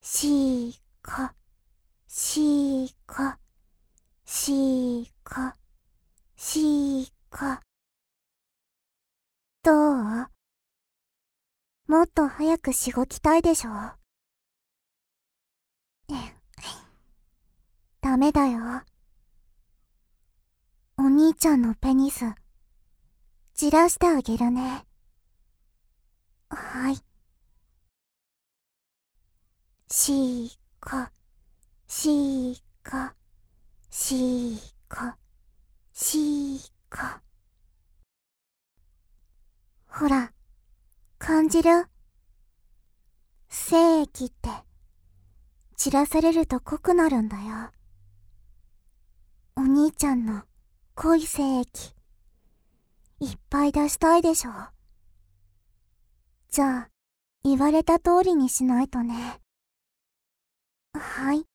しーか、しーか、しーか、しーか。どう？もっと早くしごきたいでしょ。ダメだよ。お兄ちゃんのペニス、じらしてあげるね。はい。しーか、しーか、しーか、しーか。ほら、感じる？精液って散らされると濃くなるんだよ。お兄ちゃんの濃い精液いっぱい出したいでしょ。じゃあ言われた通りにしないとね。はい。